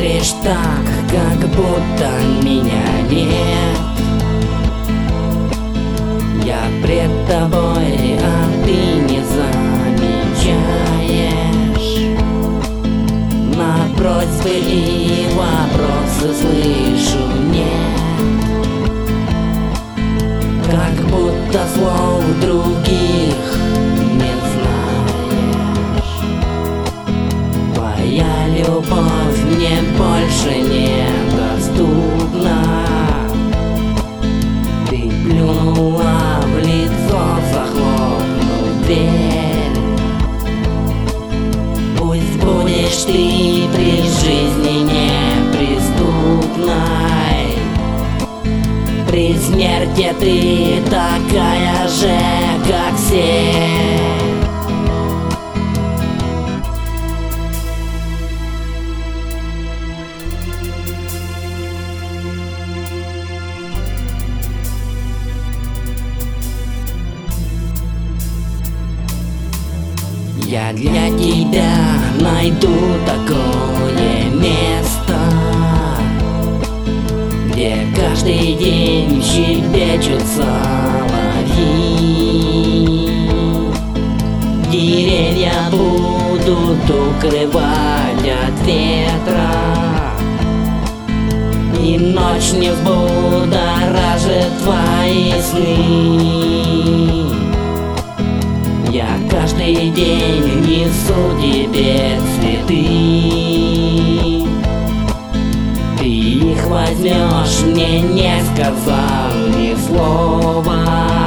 Смотришь так, как будто меня нет. Я пред тобой, а ты не замечаешь. На просьбы и вопросы слышу нет. Как будто слов других не знаешь. Твоя любовь мне больше недоступна. Ты плюнула в лицо, захлопнув дверь. Пусть будешь ты при жизни неприступной, при смерти ты такая же, как все. Я для тебя найду такое место, где каждый день щебечут соловьи. Деревья будут укрывать от ветра, и ночь не взбудоражит твои сны. Я каждый день несу тебе цветы. Ты их возьмешь, мне не сказав ни слова.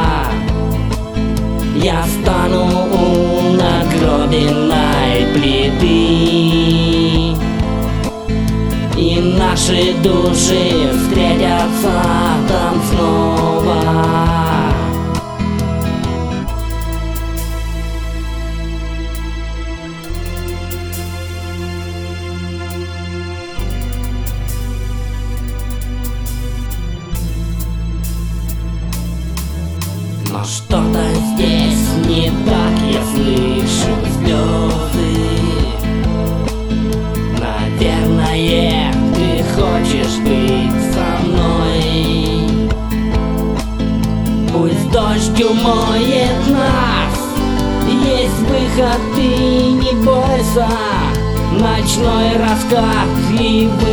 Я стану у надгробной плиты, и наши души встретятся там снова. Но что-то здесь не так, я слышу слезы. Наверное, ты хочешь быть со мной. Пусть дождь умоет нас, есть выход, ты не бойся. Ночной раскат и